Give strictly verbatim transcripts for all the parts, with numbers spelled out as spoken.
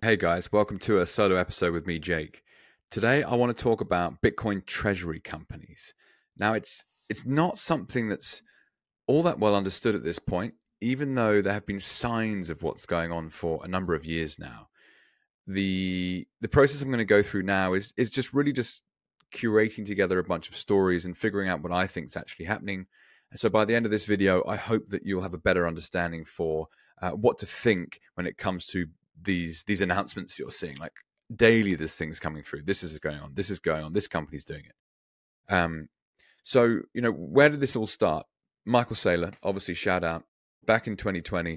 Hey guys, welcome to a solo episode with me, Jake. Today I want to talk about Bitcoin treasury companies. Now it's it's not something that's all that well understood at this point, even though there have been signs of what's going on for a number of years now. The the process I'm going to go through now is is just really just curating together a bunch of stories and figuring out what I think is actually happening. And so by the end of this video, I hope that you'll have a better understanding for uh, what to think when it comes to these these announcements you're seeing. Like daily, there's things coming through. This is going on. This is going on. This company's doing it. Um, so you know, where did this all start? Michael Saylor, obviously, shout out. Back in twenty twenty,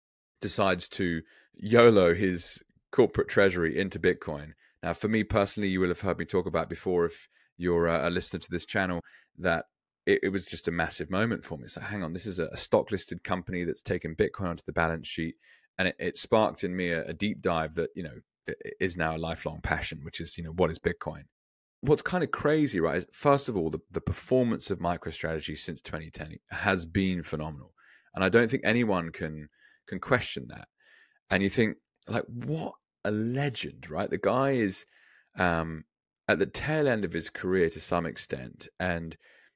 decides to YOLO his corporate treasury into Bitcoin. Now, for me personally, you will have heard me talk about before, if you're a listener to this channel, that it, it was just a massive moment for me. So, hang on, this is a stock listed company that's taken Bitcoin onto the balance sheet, and it, it sparked in me a, a deep dive that you know is now a lifelong passion, which is you know what is Bitcoin. What's kind of crazy, right? Is first of all, the, the performance of MicroStrategy since twenty ten has been phenomenal, and I don't think anyone can can question that. And you think, like, what a legend, right? The guy is um, at the tail end of his career to some extent, and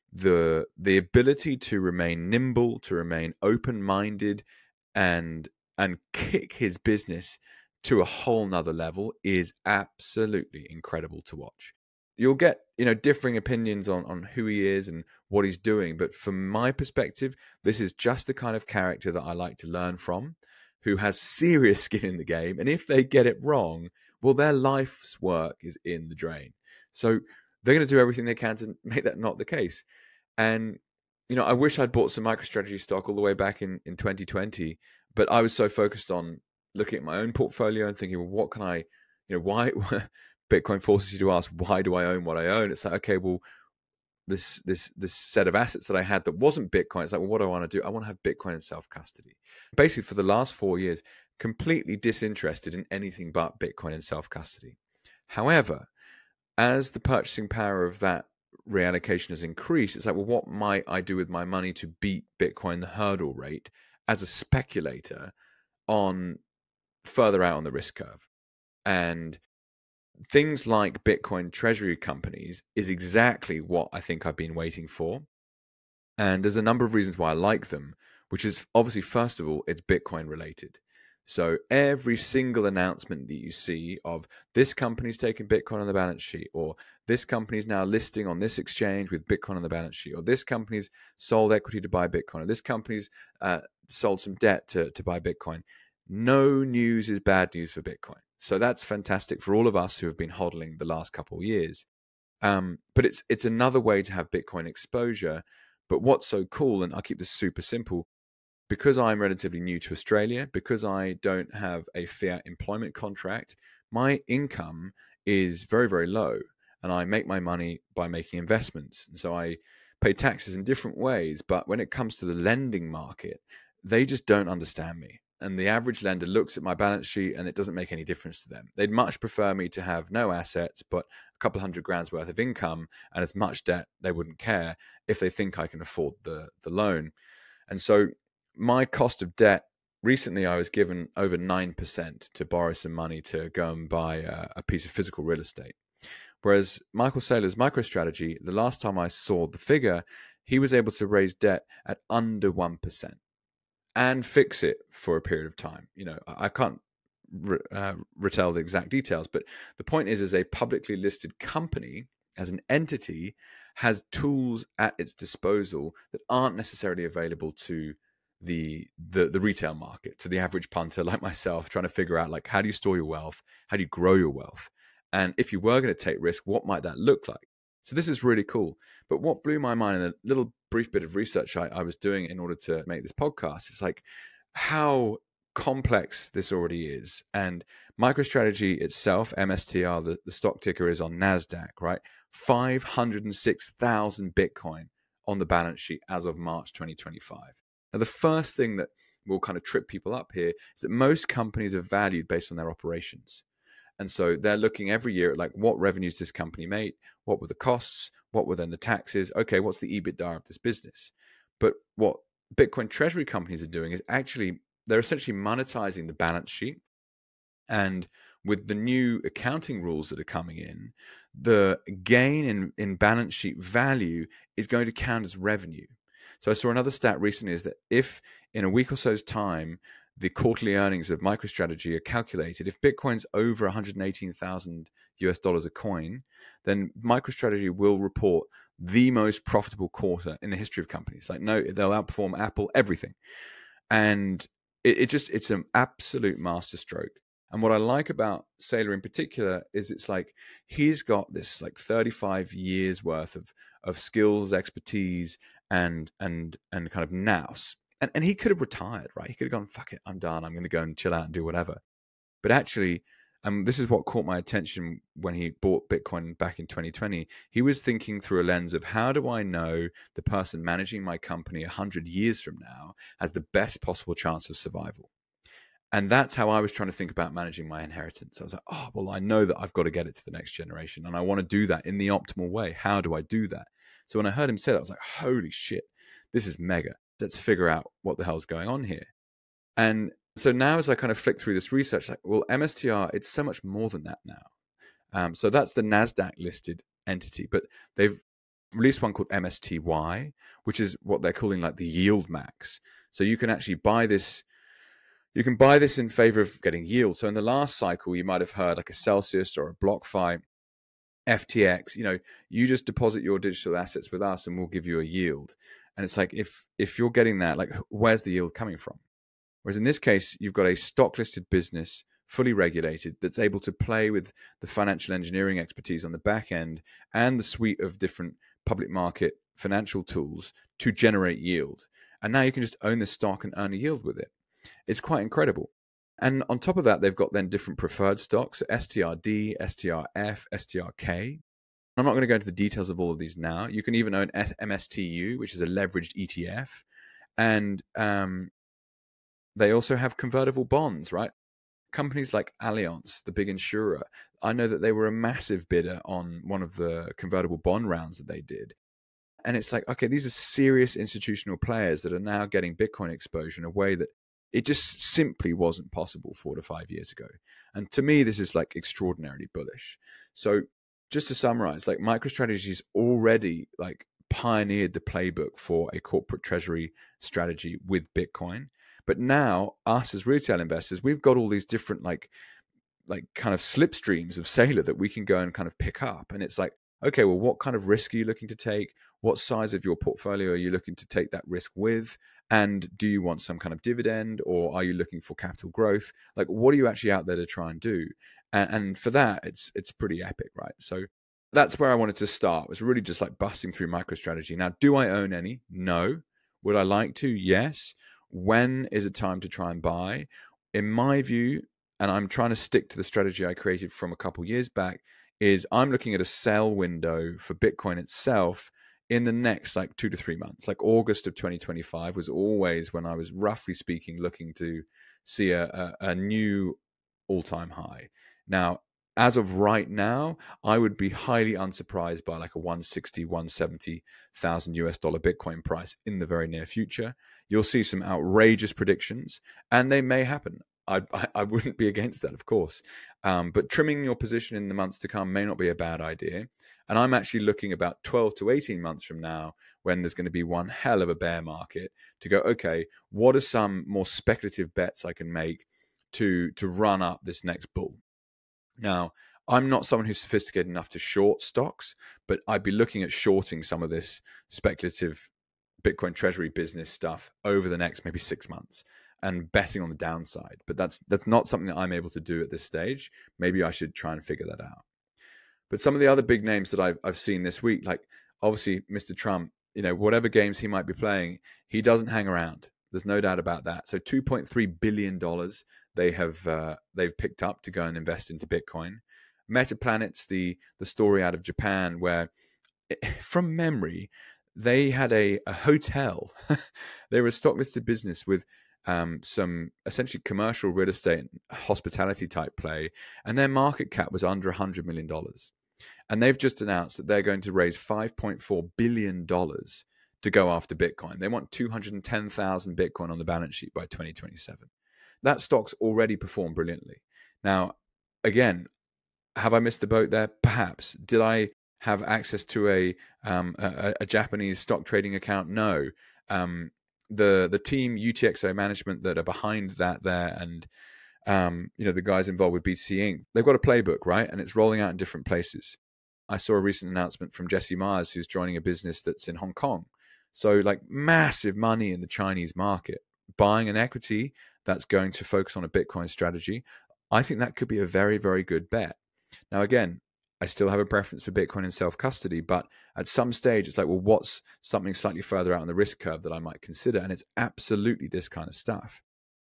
the the ability to remain nimble, to remain open minded, and and kick his business to a whole nother level is absolutely incredible to watch. You'll get you know differing opinions on on who he is and what he's doing, but from my perspective, this is just the kind of character that I like to learn from, who has serious skin in the game, and if they get it wrong, well, their life's work is in the drain. So they're going to do everything they can to make that not the case. And you know, I wish I'd bought some MicroStrategy stock all the way back in in twenty twenty, but I was so focused on looking at my own portfolio and thinking, well, what can I, you know, why Bitcoin forces you to ask, why do I own what I own? It's like, okay, well, this this this set of assets that I had that wasn't Bitcoin. It's like, well, what do I want to do? I want to have Bitcoin in self custody. Basically, for the last four years, completely disinterested in anything but Bitcoin in self custody. However, as the purchasing power of that reallocation has increased, it's like, well, what might I do with my money to beat Bitcoin the hurdle rate as a speculator on further out on the risk curve? And things like Bitcoin treasury companies is exactly what I think I've been waiting for. And there's a number of reasons why I like them, which is obviously, first of all, it's Bitcoin related. So every single announcement that you see of this company's taking Bitcoin on the balance sheet, or this company's now listing on this exchange with Bitcoin on the balance sheet, or this company's sold equity to buy Bitcoin, or this company's uh, sold some debt to, to buy Bitcoin. No news is bad news for Bitcoin. So that's fantastic for all of us who have been hodling the last couple of years. Um, but it's it's another way to have Bitcoin exposure. But what's so cool, and I'll keep this super simple, because I'm relatively new to Australia, because I don't have a fiat employment contract, my income is very, very low. And I make my money by making investments. And so I pay taxes in different ways. But when it comes to the lending market, they just don't understand me. And the average lender looks at my balance sheet and it doesn't make any difference to them. They'd much prefer me to have no assets, but a couple hundred grand's worth of income and as much debt, they wouldn't care if they think I can afford the, the loan. And so my cost of debt, recently I was given over nine percent to borrow some money to go and buy a, a piece of physical real estate. Whereas Michael Saylor's MicroStrategy, the last time I saw the figure, he was able to raise debt at under one percent and fix it for a period of time. You know, I can't re, uh, retell the exact details, but the point is, as a publicly listed company, as an entity, has tools at its disposal that aren't necessarily available to the the the retail market, to the average punter like myself, trying to figure out, like, how do you store your wealth, how do you grow your wealth, and if you were going to take risk, what might that look like? So this is really cool. But what blew my mind in a little brief bit of research I, I was doing in order to make this podcast is like how complex this already is. And MicroStrategy itself, M S T R, the, the stock ticker is on NASDAQ, right? five hundred six thousand Bitcoin on the balance sheet as of March twenty twenty-five. Now, the first thing that will kind of trip people up here is that most companies are valued based on their operations. And so they're looking every year at, like, what revenues this company made, what were the costs, what were then the taxes, okay, what's the EBITDA of this business? But what Bitcoin treasury companies are doing is actually, they're essentially monetizing the balance sheet. And with the new accounting rules that are coming in, the gain in, in balance sheet value is going to count as revenue. So I saw another stat recently is that if in a week or so's time, the quarterly earnings of MicroStrategy are calculated, if Bitcoin's over one hundred eighteen thousand U S dollars a coin, then MicroStrategy will report the most profitable quarter in the history of companies. Like, no, they'll outperform Apple, everything. And it, it just, it's an absolute masterstroke. And what I like about Saylor in particular is it's like he's got this like thirty-five years worth of of skills, expertise, and and and kind of nous. And and he could have retired, right? He could have gone, fuck it, I'm done. I'm going to go and chill out and do whatever. But actually, um, this is what caught my attention when he bought Bitcoin back in twenty twenty. He was thinking through a lens of how do I know the person managing my company one hundred years from now has the best possible chance of survival? And that's how I was trying to think about managing my inheritance. I was like, oh, well, I know that I've got to get it to the next generation and I want to do that in the optimal way. How do I do that? So when I heard him say that, I was like, holy shit, this is mega. Let's figure out what the hell's going on here. And so now as I kind of flick through this research, like, well, M S T R, it's so much more than that now. Um, so that's the NASDAQ listed entity, but they've released one called M S T Y, which is what they're calling like the yield max. So you can actually buy this You can buy this in favor of getting yield. So in the last cycle, you might have heard like a Celsius or a BlockFi, F T X, you know, you just deposit your digital assets with us and we'll give you a yield. And it's like, if if you're getting that, like, where's the yield coming from? Whereas in this case, you've got a stock listed business, fully regulated, that's able to play with the financial engineering expertise on the back end and the suite of different public market financial tools to generate yield. And now you can just own the stock and earn a yield with it. It's quite incredible. And on top of that, they've got then different preferred stocks, S T R D, S T R F, S T R K. I'm not going to go into the details of all of these now. You can even own M S T U, which is a leveraged E T F. And um, they also have convertible bonds, right? Companies like Allianz, the big insurer, I know that they were a massive bidder on one of the convertible bond rounds that they did. And it's like, okay, these are serious institutional players that are now getting Bitcoin exposure in a way that it just simply wasn't possible four to five years ago. And to me, this is like extraordinarily bullish. So just to summarize, like MicroStrategy's already like pioneered the playbook for a corporate treasury strategy with Bitcoin. But now us as retail investors, we've got all these different like like kind of slipstreams of Saylor that we can go and kind of pick up. And it's like, okay, well, what kind of risk are you looking to take? What size of your portfolio are you looking to take that risk with? And do you want some kind of dividend, or are you looking for capital growth? Like, what are you actually out there to try and do? And, and for that, it's it's pretty epic, right? So that's where I wanted to start, was really just like busting through MicroStrategy. Now, do I own any? No. Would I like to? Yes. When is it time to try and buy? In my view, and I'm trying to stick to the strategy I created from a couple years back, is I'm looking at a sell window for Bitcoin itself in the next like two to three months. Like August of twenty twenty-five was always when I was, roughly speaking, looking to see a, a, a new all-time high. Now, as of right now, I would be highly unsurprised by like a one hundred sixty, one hundred seventy thousand U S dollar Bitcoin price in the very near future. You'll see some outrageous predictions, and they may happen. I, I wouldn't be against that, of course. Um, but trimming your position in the months to come may not be a bad idea. And I'm actually looking about twelve to eighteen months from now, when there's going to be one hell of a bear market, to go, okay, what are some more speculative bets I can make to to run up this next bull? Now, I'm not someone who's sophisticated enough to short stocks, but I'd be looking at shorting some of this speculative Bitcoin treasury business stuff over the next maybe six months and betting on the downside. But that's that's not something that I'm able to do at this stage. Maybe I should try and figure that out. But some of the other big names that I've I've seen this week, like obviously Mister Trump, you know, whatever games he might be playing, he doesn't hang around. There's no doubt about that. So two point three billion dollars they have uh, they've picked up to go and invest into Bitcoin. Metaplanet's the the story out of Japan, where from memory they had a, a hotel. They were a stock listed business with um, some essentially commercial real estate and hospitality type play, and their market cap was under one hundred million dollars. And they've just announced that they're going to raise five point four billion dollars to go after Bitcoin. They want two hundred ten thousand Bitcoin on the balance sheet by twenty twenty-seven. That stock's already performed brilliantly. Now, again, have I missed the boat there? Perhaps. Did I have access to a um, a, a Japanese stock trading account? No. Um, the the team U T X O management that are behind that there, and um, you know the guys involved with B T C Incorporated, they've got a playbook, right? And it's rolling out in different places. I saw a recent announcement from Jesse Myers, who's joining a business that's in Hong Kong. So like massive money in the Chinese market, buying an equity that's going to focus on a Bitcoin strategy. I think that could be a very, very good bet. Now, again, I still have a preference for Bitcoin and self-custody, but at some stage, it's like, well, what's something slightly further out on the risk curve that I might consider? And it's absolutely this kind of stuff.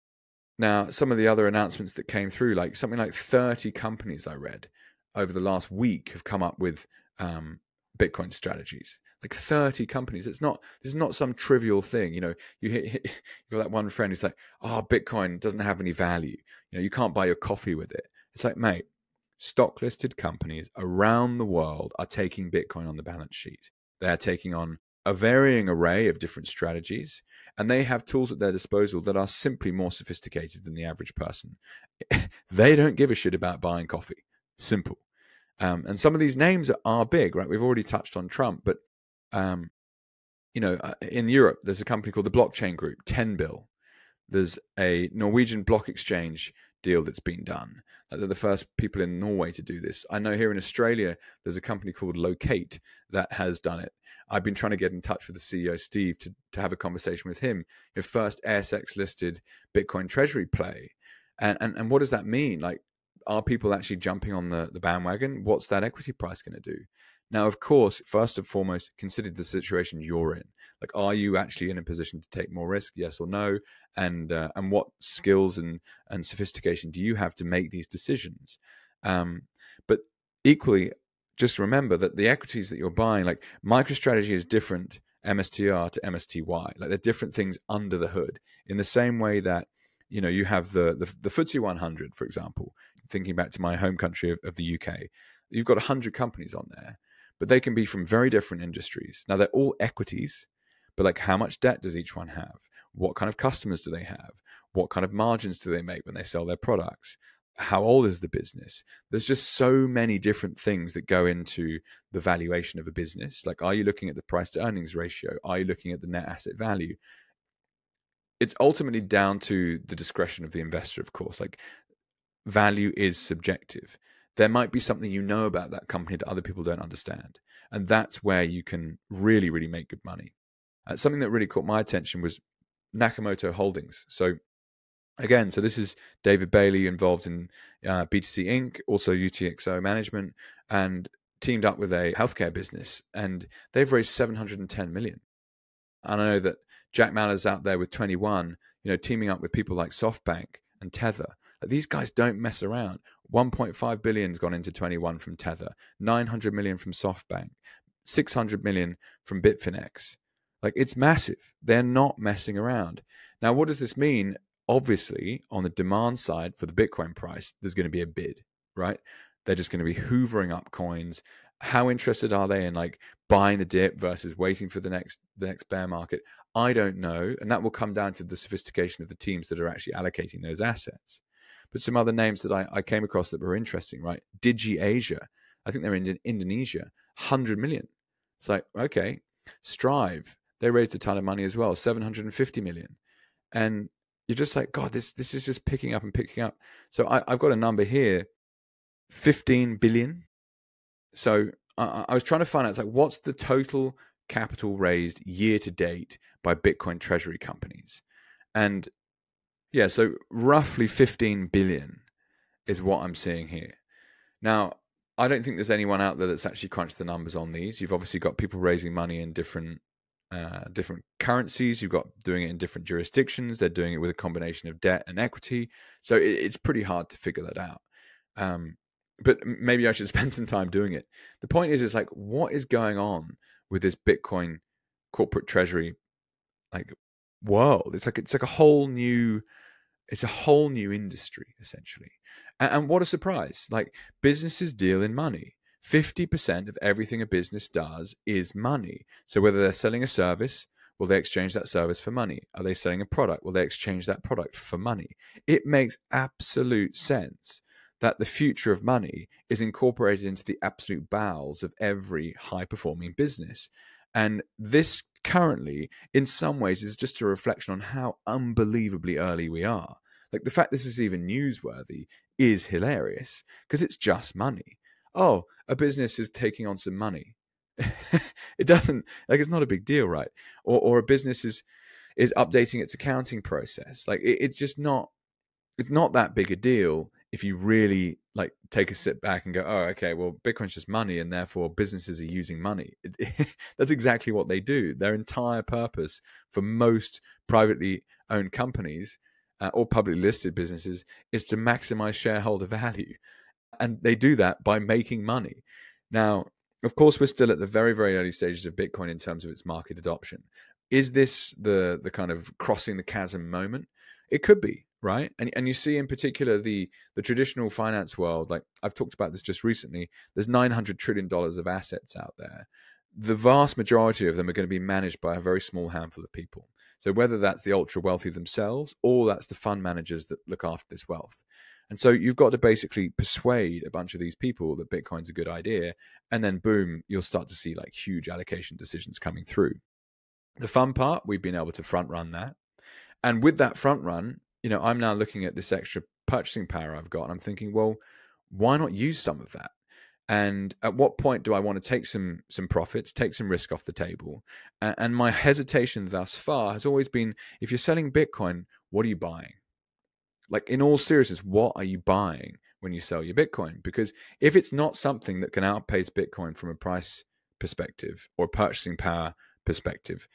Now, some of the other announcements that came through, like something like thirty companies I read over the last week have come up with um, Bitcoin strategies. Like thirty companies. It's not, this is not some trivial thing. You know, you hit, hit you got that one friend who's like, oh, Bitcoin doesn't have any value. You know, you can't buy your coffee with it. It's like, mate, stock listed companies around the world are taking Bitcoin on the balance sheet. They're taking on a varying array of different strategies, and they have tools at their disposal that are simply more sophisticated than the average person. They don't give a shit about buying coffee. Simple. Um, and some of these names are big, right? We've already touched on Trump, but um, you know, in Europe, there's a company called the Blockchain Group, ten bill. There's a Norwegian block exchange deal that's been done. They're the first people in Norway to do this. I know here in Australia, there's a company called Locate that has done it. I've been trying to get in touch with the C E O, Steve, to, to have a conversation with him. Your first A S X-listed Bitcoin treasury play. And, and and what does that mean? Like, are people actually jumping on the, the bandwagon? What's that equity price going to do? Now, of course, first and foremost, consider the situation you're in. Like, are you actually in a position to take more risk? Yes or no? And uh, and what skills and, and sophistication do you have to make these decisions? Um, but equally, just remember that the equities that you're buying, like MicroStrategy is different M S T R to M S T Y. Like they're different things under the hood. In the same way that, you know, you have the the, the F T S E one hundred, for example, thinking back to my home country of, of the U K, you've got one hundred companies on there, but they can be from very different industries. Now, they're all equities, but like how much debt does each one have? What kind of customers do they have? What kind of margins do they make when they sell their products? How old is the business? There's just so many different things that go into the valuation of a business. Like, are you looking at the price to earnings ratio? Are you looking at the net asset value? It's ultimately down to the discretion of the investor, of course. Like, value is subjective. There might be something you know about that company that other people don't understand. And that's where you can really, really make good money. Uh, something that really caught my attention was Nakamoto Holdings. So again, so this is David Bailey involved in uh, B T C Incorporated, also U T X O management, and teamed up with a healthcare business. And they've raised seven hundred ten million. And I know that Jack Mallers out there with twenty-one, you know, teaming up with people like SoftBank and Tether. Like, these guys don't mess around. one point five billion has gone into twenty-one from Tether, nine hundred million from SoftBank, six hundred million from Bitfinex. Like, it's massive. They're not messing around. Now, what does this mean? Obviously, on the demand side for the Bitcoin price, there's going to be a bid, right? They're just going to be hoovering up coins. How interested are they in like buying the dip versus waiting for the next the next bear market? I don't know, and that will come down to the sophistication of the teams that are actually allocating those assets. But some other names that I, I came across that were interesting, right? DigiAsia, I think they're in Indonesia, one hundred million. It's like, okay. Strive, they raised a ton of money as well, seven hundred fifty million. And you're just like, God, this this is just picking up and picking up. So I, I've got a number here, fifteen billion. So I, I was trying to find out, it's like, what's the total capital raised year to date by Bitcoin treasury companies? And yeah, so roughly fifteen billion is what I'm seeing here. Now, I don't think there's anyone out there that's actually crunched the numbers on these. You've obviously got people raising money in different uh, different currencies. You've got doing it in different jurisdictions. They're doing it with a combination of debt and equity. So it, it's pretty hard to figure that out. Um, but maybe I should spend some time doing it. The point is, is like, what is going on with this Bitcoin corporate treasury like world? It's like it's like a whole new it's a whole new industry, essentially. And, and what a surprise. Like, businesses deal in money. fifty percent of everything a business does is money. So whether they're selling a service, will they exchange that service for money? Are they selling a product? Will they exchange that product for money? It makes absolute sense that the future of money is incorporated into the absolute bowels of every high-performing business. And this currently, in some ways, is just a reflection on how unbelievably early we are. Like, the fact this is even newsworthy is hilarious because it's just money. Oh, a business is taking on some money. It doesn't, like, it's not a big deal, right? Or or a business is is updating its accounting process. Like, it, it's just not it's not that big a deal if you really like take a sit back and go, oh, okay, well, Bitcoin's just money, and therefore businesses are using money. It, that's exactly what they do. Their entire purpose for most privately owned companies uh, or publicly listed businesses is to maximize shareholder value, and they do that by making money. Now, of course, we're still at the very, very early stages of Bitcoin in terms of its market adoption. Is this the the kind of crossing the chasm moment? It could be, right? And and you see in particular the the traditional finance world, like I've talked about this just recently, there's nine hundred trillion dollars of assets out there. The vast majority of them are going to be managed by a very small handful of people. So whether that's the ultra wealthy themselves or that's the fund managers that look after this wealth. And so you've got to basically persuade a bunch of these people that Bitcoin's a good idea. And then boom, you'll start to see like huge allocation decisions coming through. The fun part, we've been able to front run that. And with that front run, you know, I'm now looking at this extra purchasing power I've got. And I'm thinking, well, why not use some of that? And at what point do I want to take some some profits, take some risk off the table? And, and my hesitation thus far has always been, if you're selling Bitcoin, what are you buying? Like, in all seriousness, what are you buying when you sell your Bitcoin? Because if it's not something that can outpace Bitcoin from a price perspective or purchasing power perspective,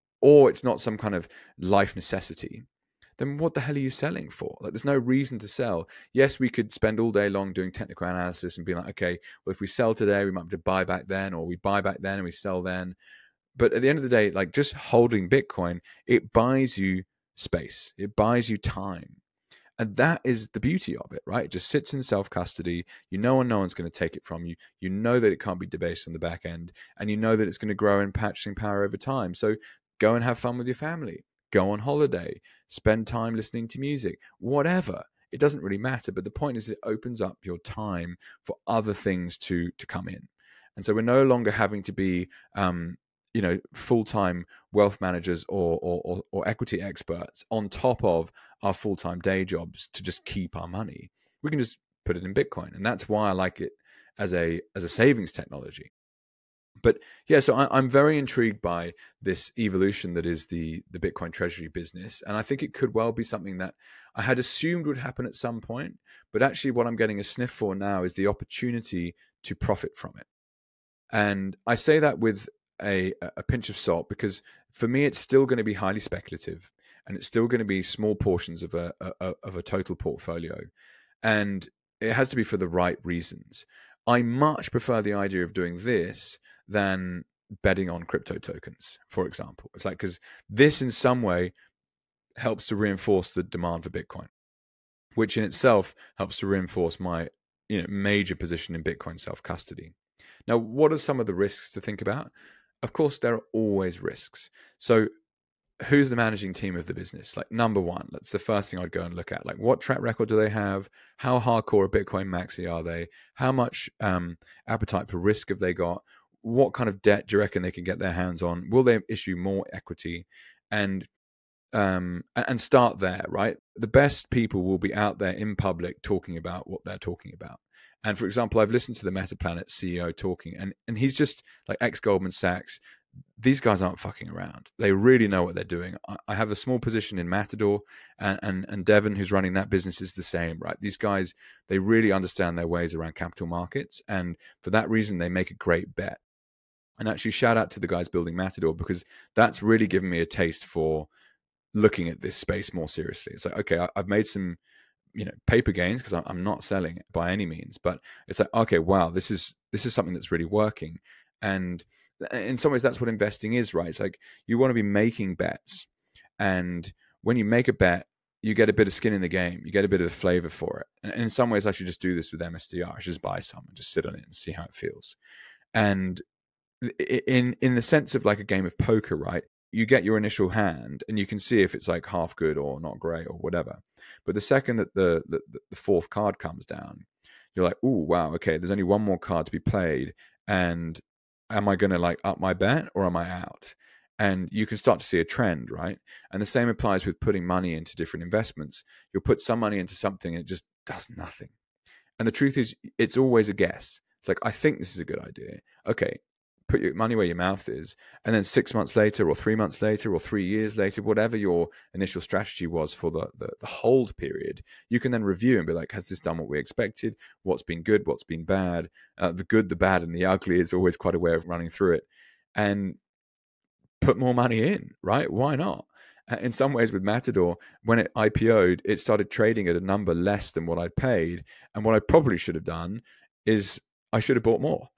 or it's not some kind of life necessity, then what the hell are you selling for? Like, there's no reason to sell. Yes, we could spend all day long doing technical analysis and be like, okay, well, if we sell today, we might have to buy back then, or we buy back then and we sell then. But at the end of the day, like, just holding Bitcoin, it buys you space. It buys you time. And that is the beauty of it, right? It just sits in self-custody. You know, and no one's going to take it from you. You know that it can't be debased on the back end. And you know that it's going to grow in purchasing power over time. So go and have fun with your family. Go on holiday. Spend time listening to music. Whatever. It doesn't really matter. But the point is, it opens up your time for other things to, to come in. And so we're no longer having to be, um, you know, full-time wealth managers or, or, or, or equity experts on top of our full-time day jobs to just keep our money. We can just put it in Bitcoin. And that's why I like it as a as a savings technology. But yeah, so I, I'm very intrigued by this evolution that is the the Bitcoin treasury business. And I think it could well be something that I had assumed would happen at some point. But actually what I'm getting a sniff for now is the opportunity to profit from it. And I say that with a, a pinch of salt, because for me, it's still going to be highly speculative, and it's still going to be small portions of a, a of a total portfolio, and it has to be for the right reasons. I much prefer the idea of doing this than betting on crypto tokens, for example. It's like, because this in some way helps to reinforce the demand for Bitcoin, which in itself helps to reinforce my, you know, major position in Bitcoin self-custody. Now, what are some of the risks to think about? Of course, there are always risks. So who's the managing team of the business? Like, number one, that's the first thing I'd go and look at. Like, what track record do they have? How hardcore a Bitcoin maxi are they? How much um, appetite for risk have they got? What kind of debt do you reckon they can get their hands on? Will they issue more equity? And um, and start there, right? The best people will be out there in public talking about what they're talking about. And for example, I've listened to the MetaPlanet C E O talking, and, and he's just like ex-Goldman Sachs. These guys aren't fucking around. They really know what they're doing. I, I have a small position in Matador, and, and, and Devon, who's running that business, is the same, right? These guys, they really understand their ways around capital markets. And for that reason, they make a great bet. And actually, shout out to the guys building Matador, because that's really given me a taste for looking at this space more seriously. It's like, okay, I, I've made some, you know, paper gains because I'm not selling it by any means, but it's like, okay, wow, this is this is something that's really working. And in some ways, that's what investing is, right? It's like, you want to be making bets, and when you make a bet, you get a bit of skin in the game, you get a bit of a flavor for it. And in some ways, I should just do this with M S D R. I should just buy some and just sit on it and see how it feels. And in in the sense of like a game of poker, right? you get your initial hand and you can see if it's like half good or not great or whatever. But the second that the the, the fourth card comes down, you're like, oh wow, okay, there's only one more card to be played, and am I going to like up my bet or am I out? And you can start to see a trend, right? And the same applies with putting money into different investments. You'll put some money into something and it just does nothing. And the truth is, it's always a guess. It's like, I think this is a good idea. Okay, put your money where your mouth is. And then six months later, or three months later, or three years later, whatever your initial strategy was for the, the, the hold period, you can then review and be like, has this done what we expected? What's been good? What's been bad? Uh, the good, the bad, and the ugly is always quite a way of running through it. And put more money in, right? Why not? In some ways with Matador, when it I P O'd, it started trading at a number less than what I paid. And what I probably should have done is I should have bought more.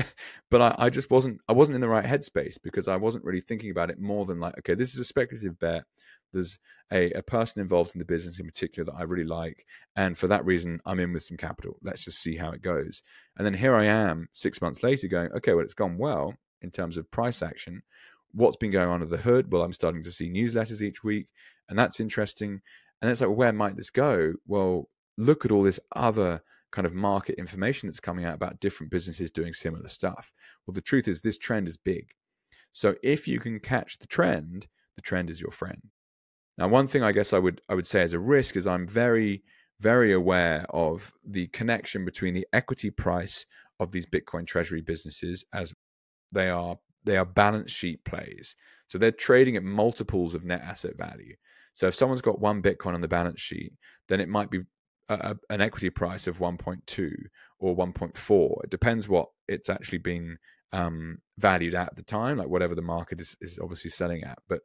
But I, I just wasn't, I wasn't in the right headspace because I wasn't really thinking about it more than like, okay, this is a speculative bet. There's a, a person involved in the business in particular that I really like. And for that reason, I'm in with some capital. Let's just see how it goes. And then here I am six months later going, okay, well, it's gone well in terms of price action. What's been going on under the hood? Well, I'm starting to see newsletters each week, and that's interesting. And it's like, well, where might this go? Well, look at all this other kind of market information that's coming out about different businesses doing similar stuff. Well, the truth is this trend is big. So if you can catch the trend, the trend is your friend. Now, one thing I guess I would I would say as a risk is I'm very, very aware of the connection between the equity price of these Bitcoin treasury businesses as they are they are balance sheet plays. So they're trading at multiples of net asset value. So if someone's got one Bitcoin on the balance sheet, then it might be a, a, an equity price of one point two or one point four. It depends what it's actually been um, valued at the time, like whatever the market is, is obviously selling at. But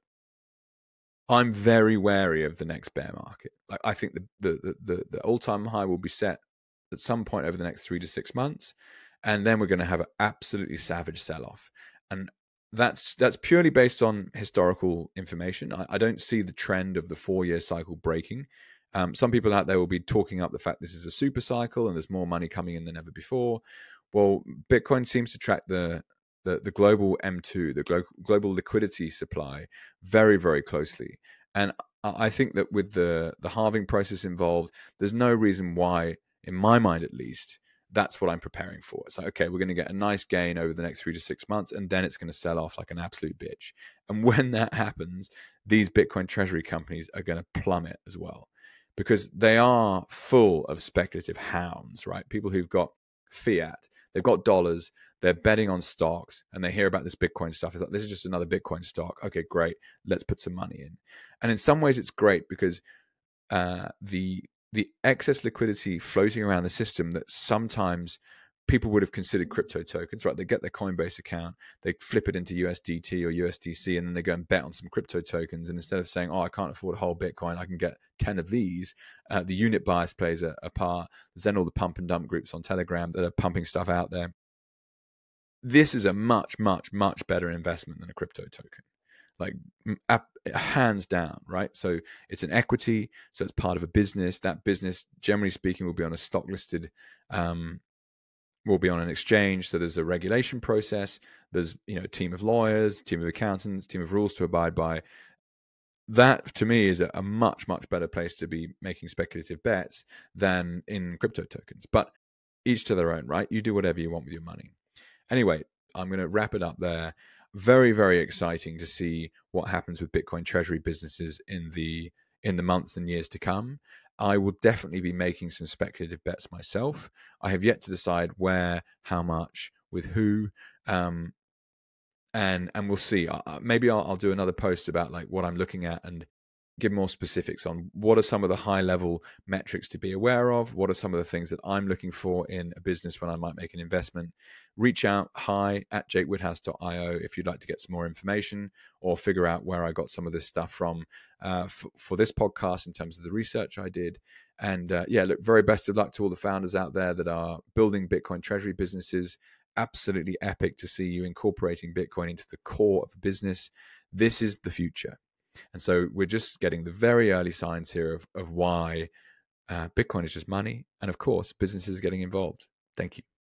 I'm very wary of the next bear market. Like I think the the the, the all-time high will be set at some point over the next three to six months, and then we're going to have an absolutely savage sell-off. And that's that's purely based on historical information. I, I don't see the trend of the four-year cycle breaking. Um, some people out there will be talking up the fact this is a super cycle and there's more money coming in than ever before. Well, Bitcoin seems to track the the, the global M two, the glo- global liquidity supply, very, very closely. And I think that with the, the halving process involved, there's no reason why, in my mind at least, that's what I'm preparing for. It's like, okay, we're going to get a nice gain over the next three to six months, and then it's going to sell off like an absolute bitch. And when that happens, these Bitcoin treasury companies are going to plummet as well, because they are full of speculative hounds, right? People who've got fiat, they've got dollars, they're betting on stocks, and they hear about this Bitcoin stuff. It's like, this is just another Bitcoin stock. Okay, great. Let's put some money in. And in some ways, it's great because uh, the the excess liquidity floating around the system that sometimes people would have considered crypto tokens, right? They get their Coinbase account, they flip it into U S D T or U S D C, and then they go and bet on some crypto tokens. And instead of saying, oh, I can't afford a whole Bitcoin, I can get ten of these, uh, the unit bias plays a, a part. There's then all the pump and dump groups on Telegram that are pumping stuff out there. This is a much, much, much better investment than a crypto token. Like hands down, right? So it's an equity, so it's part of a business. That business, generally speaking, will be on a stock listed, um, will be on an exchange. So there's a regulation process. There's, you know, a team of lawyers, team of accountants, team of rules to abide by. That to me is a, a much, much better place to be making speculative bets than in crypto tokens. But each to their own, right? You do whatever you want with your money. Anyway, I'm going to wrap it up there. Very, very exciting to see what happens with Bitcoin treasury businesses in the in the months and years to come. I will definitely be making some speculative bets myself. I have yet to decide where, how much, with who, um, and and we'll see. Uh, maybe I'll, I'll do another post about like what I'm looking at and give more specifics on what are some of the high level metrics to be aware of, what are some of the things that I'm looking for in a business when I might make an investment. Reach out hi at jake woodhouse dot io if you'd like to get some more information or figure out where I got some of this stuff from uh, f- for this podcast in terms of the research I did. And uh, yeah, look, very best of luck to all the founders out there that are building Bitcoin treasury businesses. Absolutely epic to see you incorporating Bitcoin into the core of the business. This is the future. And so we're just getting the very early signs here of, of why uh, Bitcoin is just money. And of course, businesses getting involved. Thank you.